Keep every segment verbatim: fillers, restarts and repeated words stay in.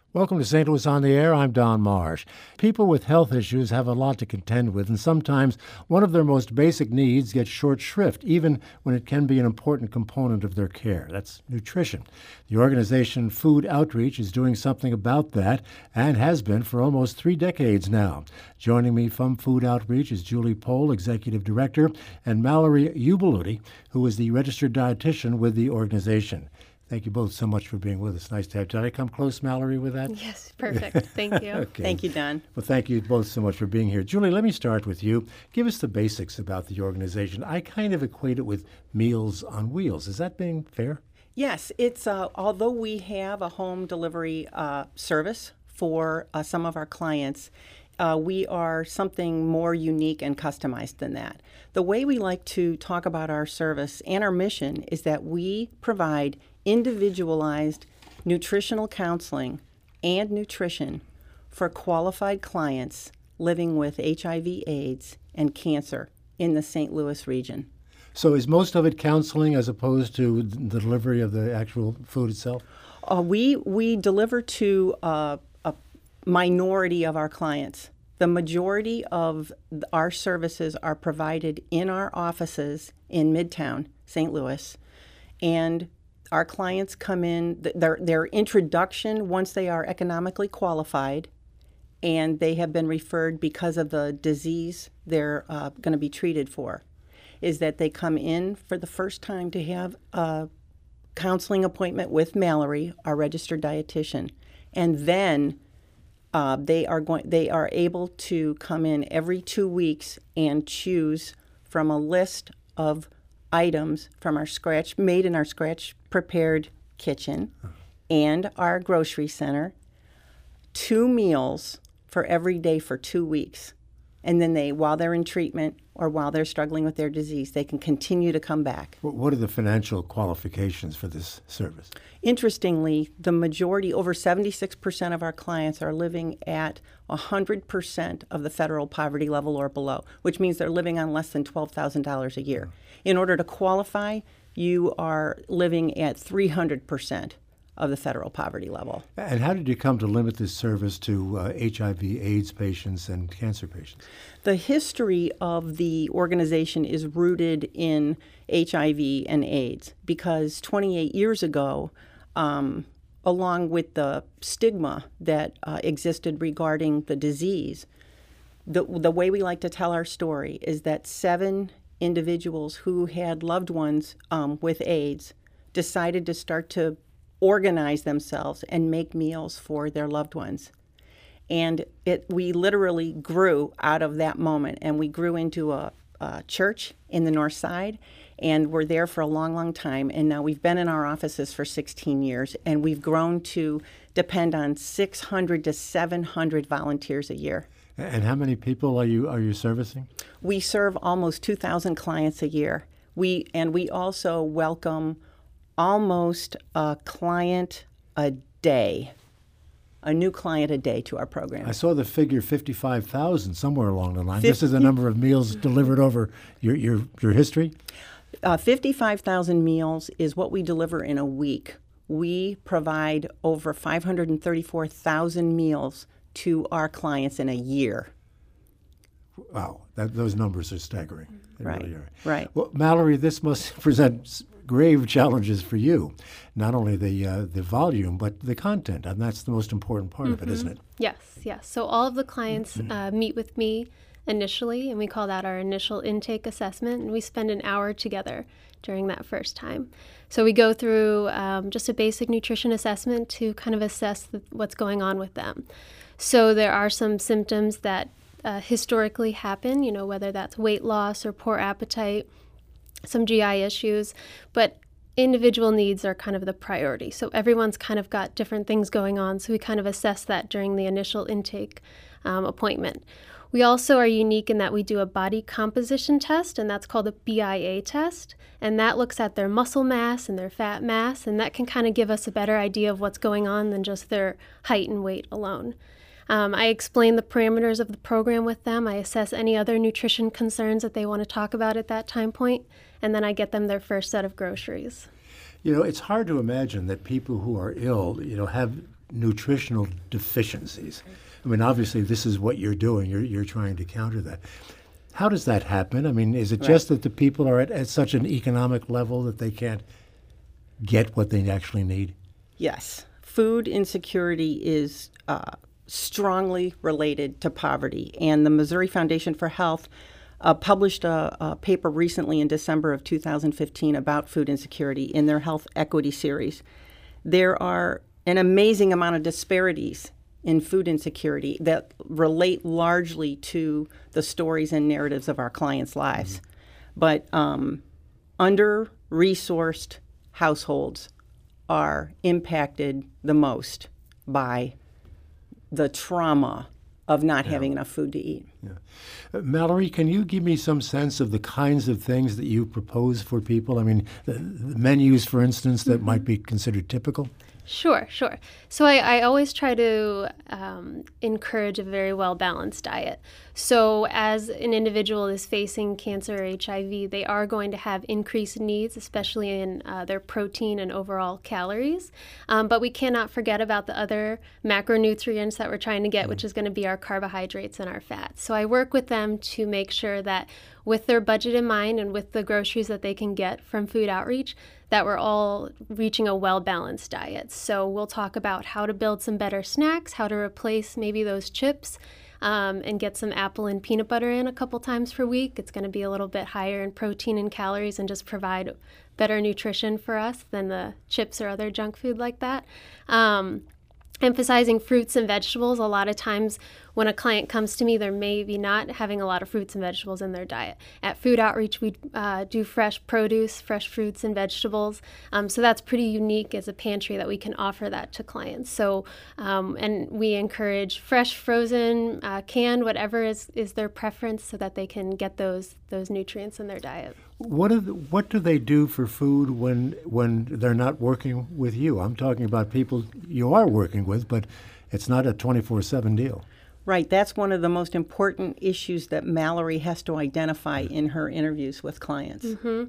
Welcome to Saint Louis on the Air. I'm Don Marsh. People with health issues have a lot to contend with, and sometimes one of their most basic needs gets short shrift, even when it can be an important component of their care. That's nutrition. The organization Food Outreach is doing something about that and has been for almost three decades now. Joining me from Food Outreach is Julie Pohl, Executive Director, and Mallory Ubaludi, who is the registered dietitian with the organization. Thank you both so much for being with us. Nice to have you. Did I come close, Mallory, with that? Yes, perfect. Thank you. Okay. Thank you, Don. Well, thank you both so much for being here. Julie, let me start with you. Give us the basics about the organization. I kind of equate it with Meals on Wheels. Is that being fair? Yes, it's uh, although we have a home delivery uh, service for uh, some of our clients, uh, we are something more unique and customized than that. The way we like to talk about our service and our mission is that we provide individualized nutritional counseling and nutrition for qualified clients living with H I V AIDS and cancer in the Saint Louis region. So is most of it counseling as opposed to the delivery of the actual food itself? Uh, we, we deliver to uh, a minority of our clients. The majority of our services are provided in our offices in Midtown, Saint Louis, and our clients come in, their, their introduction once they are economically qualified and they have been referred because of the disease they're uh, going to be treated for, is that they come in for the first time to have a counseling appointment with Mallory, our registered dietitian, and then uh, they are going, they are able to come in every two weeks and choose from a list of items from our scratch, made in our scratch prepared kitchen and our grocery center, two meals for every day for two weeks. And then they, while they're in treatment or while they're struggling with their disease, they can continue to come back. What are the financial qualifications for this service? Interestingly, the majority, over seventy-six percent of our clients are living at one hundred percent of the federal poverty level or below, which means they're living on less than twelve thousand dollars a year. In order to qualify, you are living at three hundred percent of the federal poverty level. And how did you come to limit this service to uh, H I V AIDS patients and cancer patients? The history of the organization is rooted in H I V and AIDS because twenty-eight years ago, um, along with the stigma that uh, existed regarding the disease, the, the way we like to tell our story is that seven individuals who had loved ones um, with AIDS decided to start to organize themselves and make meals for their loved ones. And it we literally grew out of that moment, and we grew into a, a church in the North Side, and we're there for a long, long time. And now we've been in our offices for sixteen years, and we've grown to depend on six hundred to seven hundred volunteers a year. And how many people are you are you servicing? We serve almost two thousand clients a year. We and we also welcome almost a client a day, a new client a day to our program. I saw the figure fifty-five thousand somewhere along the line. This is the number of meals delivered over your your, your history? Uh, fifty-five thousand meals is what we deliver in a week. We provide over five hundred thirty-four thousand meals to our clients in a year. Wow, that, those numbers are staggering. They Right, really are. right. Well, Mallory, this must present grave challenges for you. Not only the uh, the volume, but the content, and that's the most important part Mm-hmm. of it, isn't it? Yes, yes. So all of the clients uh, meet with me initially, and we call that our initial intake assessment, and we spend an hour together during that first time. So we go through um, just a basic nutrition assessment to kind of assess the, what's going on with them. So there are some symptoms that uh, historically happen, you know, whether that's weight loss or poor appetite, some G I issues, but individual needs are kind of the priority. So everyone's kind of got different things going on, so we kind of assess that during the initial intake um, appointment. We also are unique in that we do a body composition test, and that's called a B I A test, and that looks at their muscle mass and their fat mass, and that can kind of give us a better idea of what's going on than just their height and weight alone. Um, I explain the parameters of the program with them. I assess any other nutrition concerns that they want to talk about at that time point, and then I get them their first set of groceries. You know, it's hard to imagine that people who are ill, you know, have nutritional deficiencies. I mean, obviously, this is what you're doing. You're, you're trying to counter that. How does that happen? I mean, is it Right. just that the people are at, at such an economic level that they can't get what they actually need? Yes. Food insecurity is uh, strongly related to poverty. And the Missouri Foundation for Health uh, published a, a paper recently in December of two thousand fifteen about food insecurity in their Health Equity series. There are an amazing amount of disparities in food insecurity that relate largely to the stories and narratives of our clients' lives. Mm-hmm. But um, under-resourced households are impacted the most by the trauma of not yeah. having enough food to eat. Yeah. Uh, Mallory, can you give me some sense of the kinds of things that you propose for people? I mean, the, the menus, for instance, that mm-hmm. might be considered typical? Sure, sure. So I, I always try to um, encourage a very well-balanced diet. So as an individual is facing cancer or H I V, they are going to have increased needs, especially in uh, their protein and overall calories. Um, but we cannot forget about the other macronutrients that we're trying to get, mm-hmm. which is going to be our carbohydrates and our fats. So I work with them to make sure that with their budget in mind and with the groceries that they can get from Food Outreach, that we're all reaching a well-balanced diet. So we'll talk about how to build some better snacks, how to replace maybe those chips, um, and get some apple and peanut butter in a couple times per week. It's going to be a little bit higher in protein and calories and just provide better nutrition for us than the chips or other junk food like that. Um, Emphasizing fruits and vegetables. A lot of times when a client comes to me, they're maybe not having a lot of fruits and vegetables in their diet. At Food Outreach, we uh, do fresh produce, fresh fruits and vegetables. Um, so that's pretty unique as a pantry that we can offer that to clients. So, um, and we encourage fresh, frozen, uh, canned, whatever is, is their preference so that they can get those those nutrients in their diet. What do the, what do they do for food when when they're not working with you? I'm talking about people you are working with, but it's not a twenty-four seven deal. Right. That's one of the most important issues that Mallory has to identify in her interviews with clients. Mm-hmm.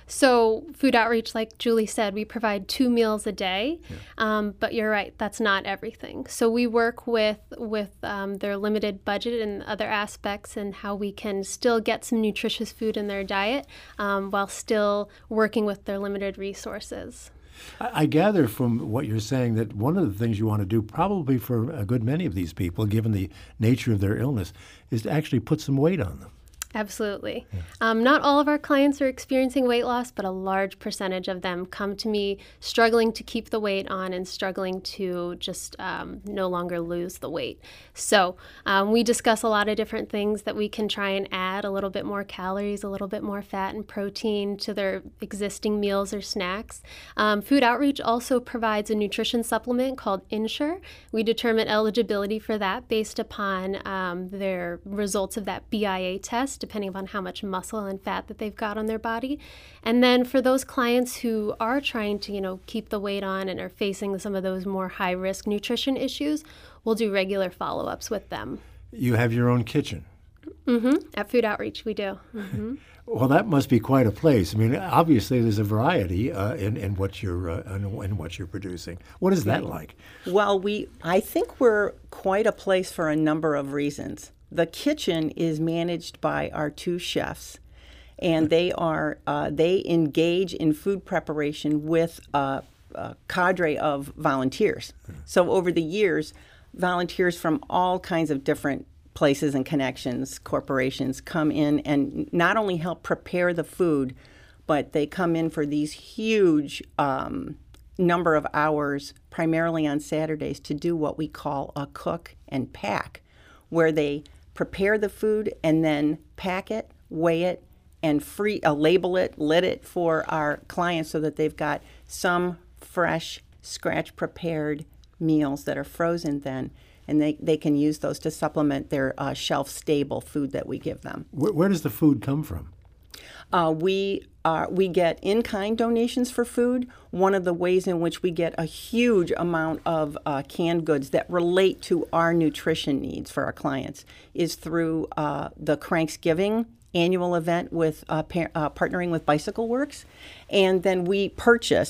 So Food Outreach, like Julie said, we provide two meals a day, yeah. um, but you're right, that's not everything. So we work with, with um, their limited budget and other aspects and how we can still get some nutritious food in their diet um, while still working with their limited resources. I gather from what you're saying that one of the things you want to do, probably for a good many of these people, given the nature of their illness, is to actually put some weight on them. Absolutely. Yeah. Um, not all of our clients are experiencing weight loss, but a large percentage of them come to me struggling to keep the weight on and struggling to just um, no longer lose the weight. So um, we discuss a lot of different things that we can try and add a little bit more calories, a little bit more fat and protein to their existing meals or snacks. Um, Food Outreach also provides a nutrition supplement called Ensure. We determine eligibility for that based upon um, their results of that B I A test, depending upon how much muscle and fat that they've got on their body. And then for those clients who are trying to, you know, keep the weight on and are facing some of those more high-risk nutrition issues, we'll do regular follow-ups with them. You have your own kitchen? Mm-hmm. At Food Outreach, we do. Mm-hmm. Well, that must be quite a place. I mean, obviously there's a variety uh, in, in what you're uh, in, in what you're producing. What is that like? Well, we I think we're quite a place for a number of reasons. The kitchen is managed by our two chefs, and they are uh, they engage in food preparation with a, a cadre of volunteers. So over the years, volunteers from all kinds of different places and connections, corporations, come in and not only help prepare the food, but they come in for these huge um, number of hours, primarily on Saturdays, to do what we call a cook and pack, where they prepare the food and then pack it, weigh it, and free uh, label it, lid it for our clients so that they've got some fresh, scratch-prepared meals that are frozen then, and they, they can use those to supplement their uh, shelf-stable food that we give them. Where, where does the food come from? Uh, we uh, we get in-kind donations for food. One of the ways in which we get a huge amount of uh, canned goods that relate to our nutrition needs for our clients is through uh, the Cranksgiving annual event with uh, par- uh, partnering with Bicycle Works. And then we purchase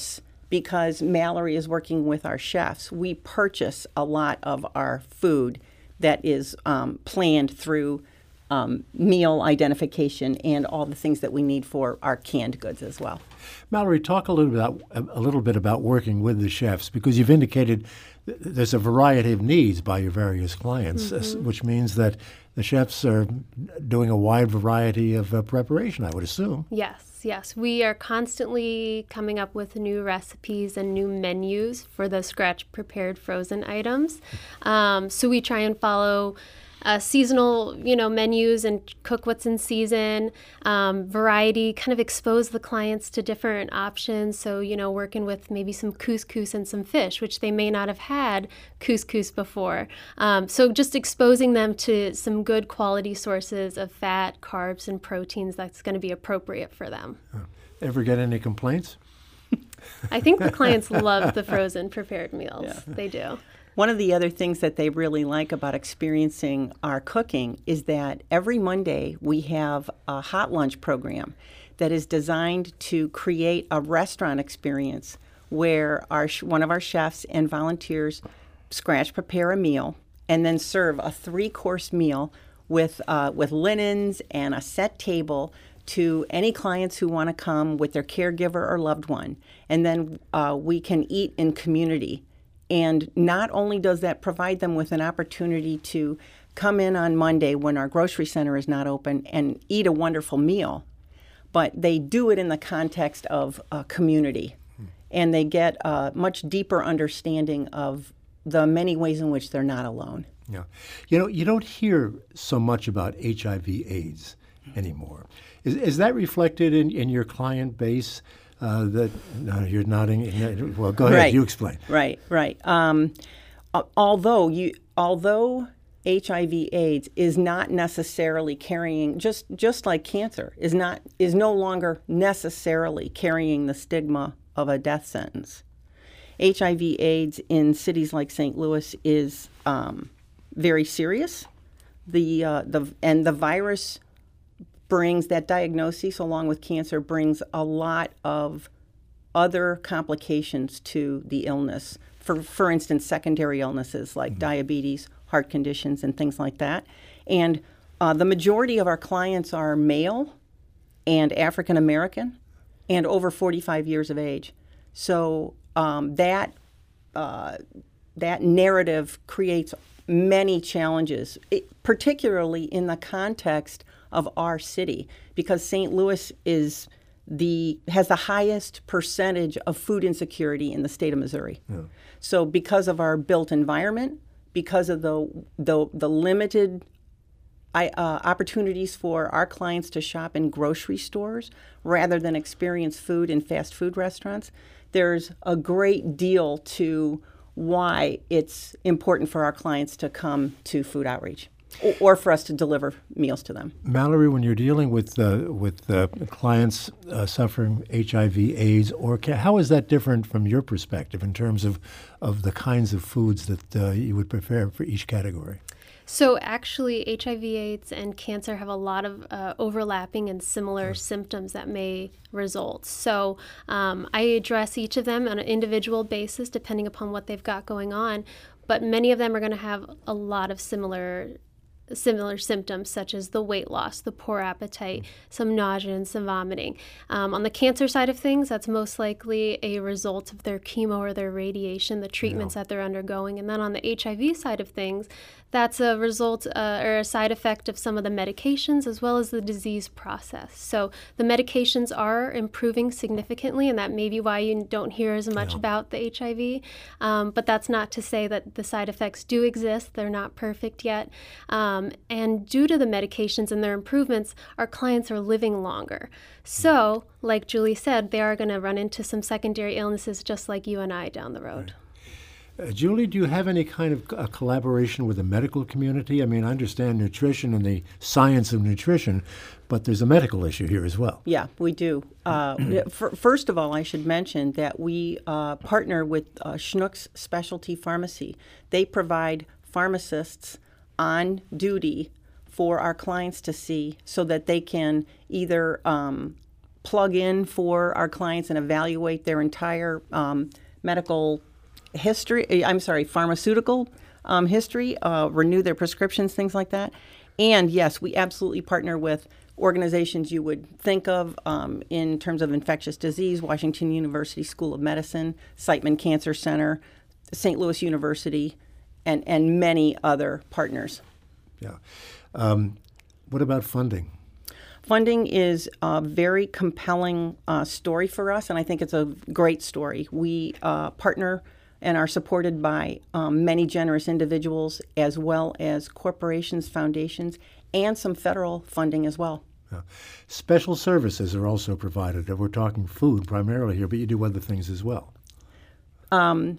because Mallory is working with our chefs, we purchase a lot of our food that is um, planned through um, meal identification and all the things that we need for our canned goods as well. Mallory, talk a little bit about, a little bit about working with the chefs, because you've indicated th- there's a variety of needs by your various clients, Mm-hmm. uh, which means that the chefs are doing a wide variety of uh, preparation, I would assume. Yes, yes. We are constantly coming up with new recipes and new menus for the scratch prepared frozen items. Um, so we try and follow uh, seasonal, you know, menus and cook what's in season. Um, variety, kind of expose the clients to different options. So, you know, working with maybe some couscous and some fish, which they may not have had couscous before. Um, so just exposing them to some good quality sources of fat, carbs, and proteins that's going to be appropriate for them. Ever get any complaints? I think the clients love the frozen prepared meals. Yeah. They do. One of the other things that they really like about experiencing our cooking is that every Monday we have a hot lunch program that is designed to create a restaurant experience where our one of our chefs and volunteers scratch prepare a meal and then serve a three-course meal with uh, with linens and a set table to any clients who want to come with their caregiver or loved one. And then uh, we can eat in community. And not only does that provide them with an opportunity to come in on Monday when our grocery center is not open and eat a wonderful meal, but they do it in the context of a community. And they get a much deeper understanding of the many ways in which they're not alone. Yeah. You know, you don't hear so much about H I V AIDS anymore. Is, is that reflected in, in your client base? Uh, that no, you're nodding. Well, go ahead. Right. You explain. Right, right. Um, although you, although H I V/AIDS is not necessarily carrying, just just like cancer, is not is no longer necessarily carrying the stigma of a death sentence. H I V/AIDS in cities like Saint Louis is um, very serious. The uh, the and the virus brings that diagnosis, along with cancer, brings a lot of other complications to the illness. For for instance, secondary illnesses like mm-hmm. diabetes, heart conditions, and things like that. And uh, the majority of our clients are male and African American and over forty-five years of age. So um, that uh, that narrative creates many challenges, it, particularly in the context of our city, because Saint Louis is the has the highest percentage of food insecurity in the state of Missouri. Yeah. So because of our built environment, because of the the, the limited I, uh, opportunities for our clients to shop in grocery stores rather than experience food in fast food restaurants, there's a great deal to why it's important for our clients to come to Food Outreach, or, or for us to deliver meals to them. Mallory, when you're dealing with uh, with uh, clients uh, suffering H I V/AIDS, or ca- how is that different from your perspective in terms of, of the kinds of foods that uh, you would prepare for each category? So actually, H I V/AIDS and cancer have a lot of uh, overlapping and similar yeah. symptoms that may result. So um, I address each of them on an individual basis, depending upon what they've got going on. But many of them are going to have a lot of similar similar symptoms, such as the weight loss, the poor appetite, some nausea, and some vomiting. Um, on the cancer side of things, that's most likely a result of their chemo or their radiation, the treatments yeah. that they're undergoing. And then on the H I V side of things, that's a result uh, or a side effect of some of the medications as well as the disease process. So the medications are improving significantly, and that may be why you don't hear as much yeah. about the H I V. Um, but that's not to say that the side effects do exist. They're not perfect yet. Um, and due to the medications and their improvements, our clients are living longer. So, like Julie said, they are going to run into some secondary illnesses just like you and I down the road. Right. Uh, Julie, do you have any kind of uh, collaboration with the medical community? I mean, I understand nutrition and the science of nutrition, but there's a medical issue here as well. Yeah, we do. Uh, f- first of all, I should mention that we uh, partner with uh, Schnucks Specialty Pharmacy. They provide pharmacists on duty for our clients to see so that they can either um, plug in for our clients and evaluate their entire um, medical history, I'm sorry, pharmaceutical um, history, uh, renew their prescriptions, things like that. And yes, we absolutely partner with organizations you would think of um, in terms of infectious disease, Washington University School of Medicine, Siteman Cancer Center, Saint Louis University, and, and many other partners. Yeah. Um, what about funding? Funding is a very compelling uh, story for us, and I think it's a great story. We uh, partner and are supported by um, many generous individuals, as well as corporations, foundations, and some federal funding as well. Yeah. Special services are also provided. We're talking food primarily here, but you do other things as well. Um,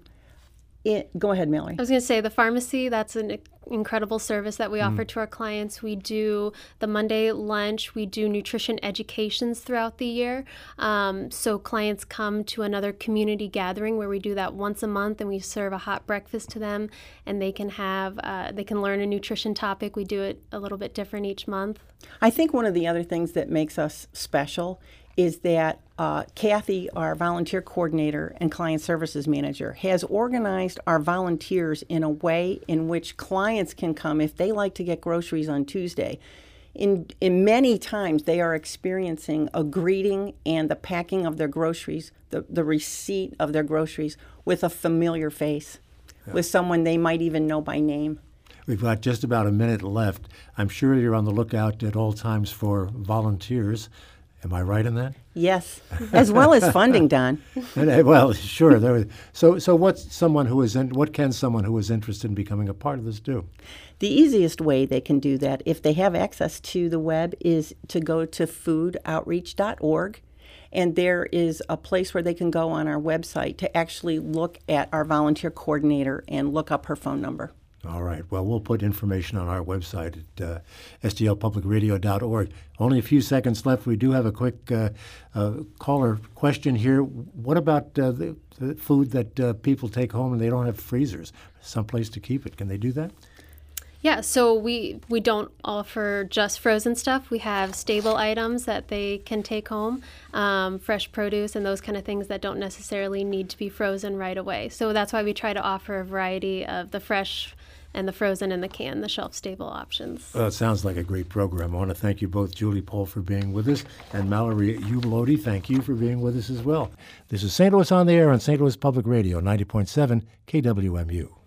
it, go ahead, Mallory. I was going to say the pharmacy, that's an incredible service that we mm. offer to our clients. We do the Monday lunch. We do nutrition educations throughout the year. Um, so clients come to another community gathering where we do that once a month, and we serve a hot breakfast to them, and they can have uh, they can learn a nutrition topic. We do it a little bit different each month. I think one of the other things that makes us special is that uh, Kathy, our volunteer coordinator and client services manager, has organized our volunteers in a way in which clients can come if they like to get groceries on Tuesday. In, in many times, they are experiencing a greeting and the packing of their groceries, the, the receipt of their groceries with a familiar face, yeah. with someone they might even know by name. We've got just about a minute left. I'm sure you're on the lookout at all times for volunteers. Am I right in that? Yes, as well as funding, Don. Well, sure. There was, so, so what's someone who is in, what can someone who is interested in becoming a part of this do? The easiest way they can do that, if they have access to the web, is to go to food outreach dot org, and there is a place where they can go on our website to actually look at our volunteer coordinator and look up her phone number. All right. Well, we'll put information on our website at uh, S T L public radio dot org. Only a few seconds left. We do have a quick uh, uh, caller question here. What about uh, the, the food that uh, people take home and they don't have freezers, someplace to keep it? Can they do that? Yeah, so we, we don't offer just frozen stuff. We have stable items that they can take home, um, fresh produce and those kind of things that don't necessarily need to be frozen right away. So that's why we try to offer a variety of the fresh and the frozen and the can, the shelf-stable options. Well, it sounds like a great program. I want to thank you both, Julie Pohl, for being with us, and Mallory Ubelody, thank you for being with us as well. This is Saint Louis on the Air on Saint Louis Public Radio, ninety point seven K W M U.